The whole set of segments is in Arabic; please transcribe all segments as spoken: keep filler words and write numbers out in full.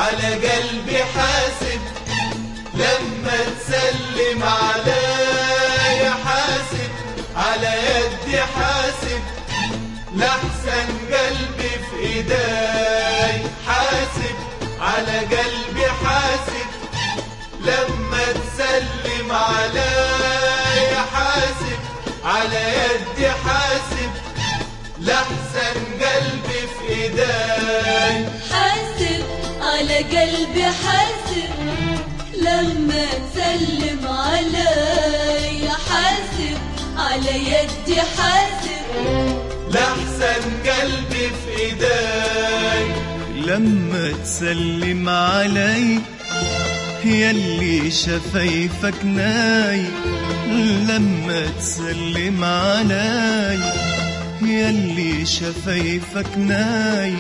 على قلبي حاسب، لما تسلم عليا حاسب، على يدي حاسب، لحسن قلبي في ايداي حاسب، على قلبي حاسب، لما تسلم عليا حاسب، على يدي حاسب، لحسن قلبي في ايداي حاسب، على قلبي حاسب، لما تسلم عليا حاسب، على يدي حاسب، لحسن قلبي في ايداي لما تسلم علي يلي شفايفك ناي، لما تسلم علي يلي شفايفك ناي،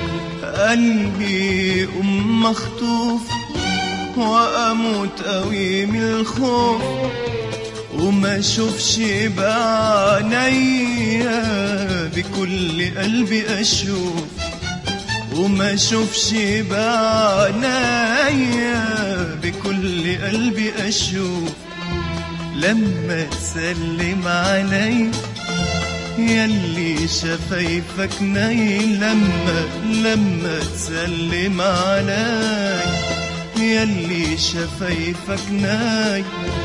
قلبي أم مخطوف وأموت قوي من الخوف، وما شوفش بعينيا بكل قلبي أشوف، وما شوفش بعينيا بكل قلبي أشوف، لما تسلم علي يلي شفايفك ناي، لما لما تسلم علي يلي شفايفك ناي،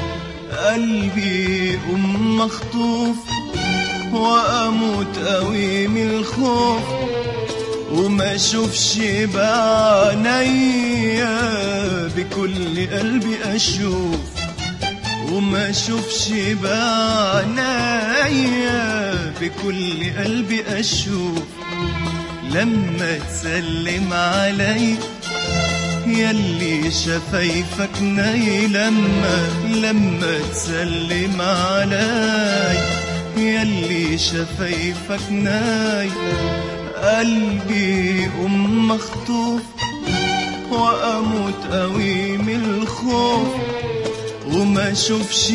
قلبي أم مخطوف وأموت قوي من الخوف، وما شوفش بعينيا بكل قلبي أشوف، وما شوفش بعينيا بكل قلبي أشوف، لما تسلم علي يلي شفايفك ناي، لما لما تسلم علي يلي شفايفك ناي، قلبي أم مخطوف وأموت قوي من الخوف، وما شوفش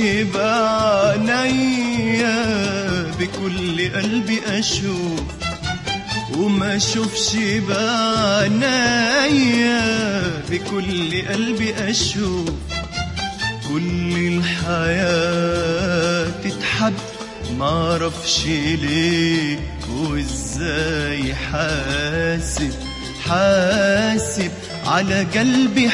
بعينيا بكل قلبي أشوف، وما شوفش بعينيا بكل قلبي أشوف، كل الحياة تتحب معرفش ليه وازاي، حاسب حاسب على قلبي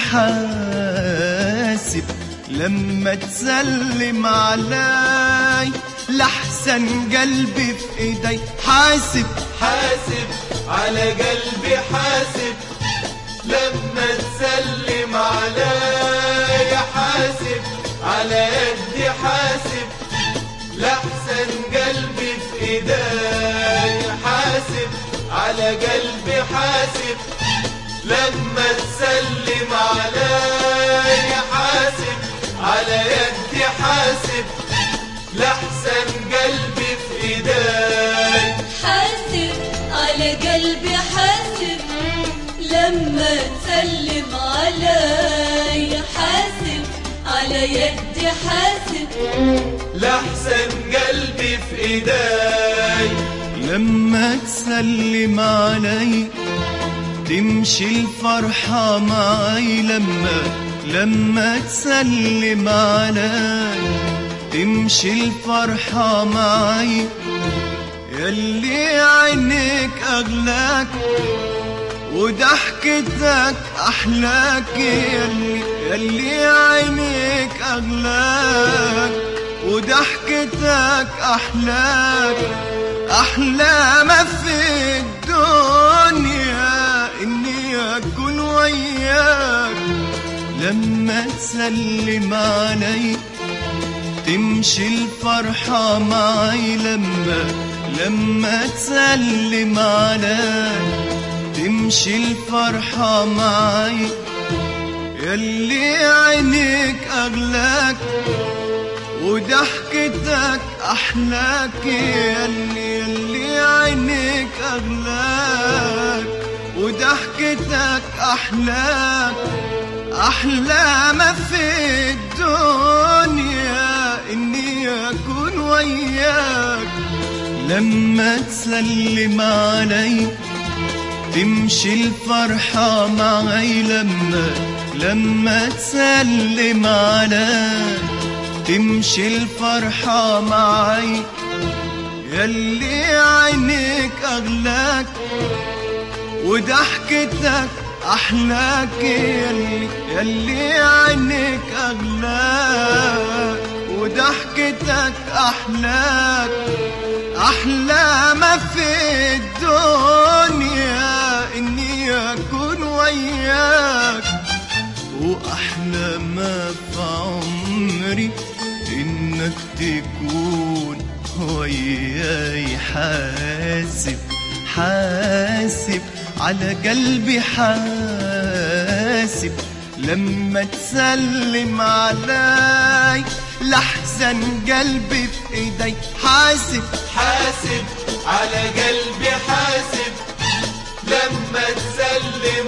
حاسب، لما تسلم علي لحسن قلبي في ايدي حاسب حاسب، على قلبي حاسب، لما تسلم عليا حاسب، على يدي حاسب، لحسن قلبي في ايداي حاسب، على قلبي حاسب، لما تسلم عليا حاسب، على يدي حاسب، لحسن قلبي في ايداي حاسب، على قلبي حاسب، لما تسلم عليا حاسب، على يدي حاسب، لحسن قلبي في ايداي لما تسلم علي تمشي الفرحة معي، لما لما تسلم علي تمشي الفرحة معي، يلي عينيك أغلاك وضحكتك أحلاك، يلي يلي عينيك أغلاك وضحكتك أحلاك، أحلى ما في الدنيا إني أكون وياك، لما تسلم علي تمشي الفرحة معي، لما لما تسلم علي تمشي الفرحة معي، يلي عينيك أغلاك وضحكتك أحلاك، يلي يلي عينيك أغلاك وضحكتك أحلاك، أحلى ما في الدنيا إني أكون وياك، لما تسلم علي تمشي الفرحة معي لما لما تسلم علي، تمشي الفرحة معي يلي عينيك أغلاك وضحكتك أحلاك، يلي يلي عينيك أغلاك وضحكتك أحلاك، أحلى ما في الدنيا إني أكون وياك، وأحلى ما في عمري إنك تكون وياي. حاسب حاسب على قلبي حاسب لما تسلم علي، لحزن قلبي في ايدي. حاسب حاسب على قلبي حاسب لما تسلم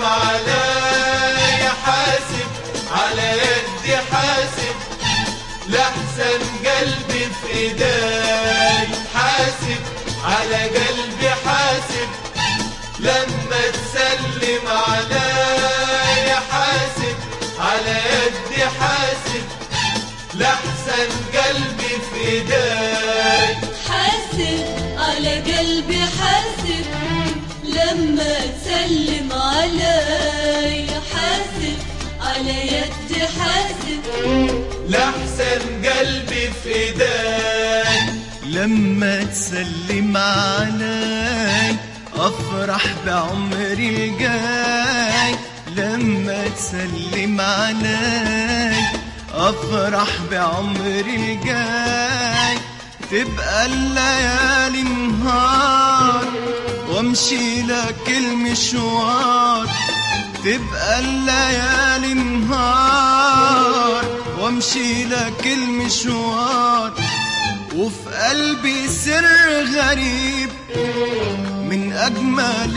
علي، حاسب على يدي حاسب لحسن قلبي في ايدي. حاسب على قلبي حاسب لما تسلم علي، حاسب على يدي حاسب لحسن قلبي في ايدي. حاسب على قلبي حاسب لما تسلم علي، حاسب على يدي حاسب لحسن قلبي في ايدي. لما تسلم علي أفرح بعمري الجاي، لما تسلم علي أفرح بعمري الجاي، تبقى الليالي نهار وامشي لك المشوار، تبقى الليالي نهار وامشي لك المشوار، وفي قلبي سر غريب من أجمل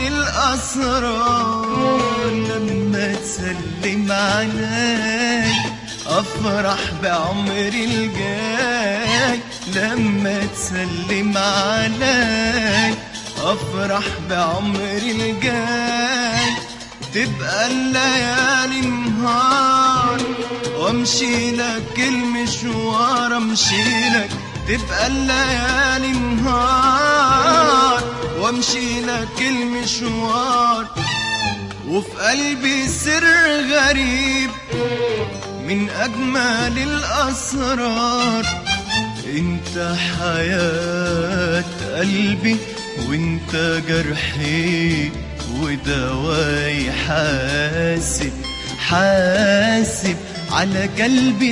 الأسرار. لما تسلم علي أفرح بعمري الجاي، لما تسلم علي أفرح بعمري الجاي، تبقى الليالي نهار وامشي لك المشوار، امشي لك تبقى الليالي نهار وامشي لك المشوار، وفي قلبي سر غريب من أجمل الأسرار. انت حياة قلبي وانت جرحي ودواي. حاسب حاسب على قلبي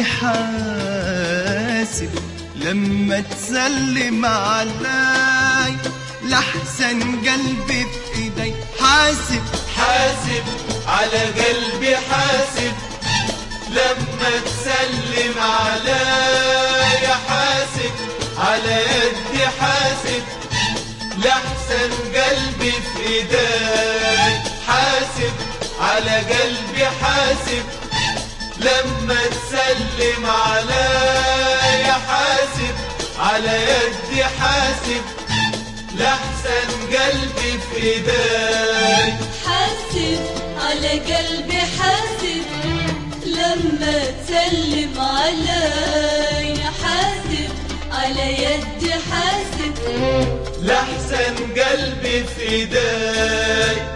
حاسب لما تسلم علي، لحسن قلبي في ايدي. حاسب حاسب على قلبي حاسب لما تسلم علي، حاسب على يدي حاسب لحسن قلبي في ايدي. حاسب على قلبي حاسب لما تسلم علي، حاسب على يدي حاسب لحسن قلبي في ايدي. حاسب على قلبي حاسب لما تسلم علي، حاسب على يدي حاسب لحسن قلبي في ايدي.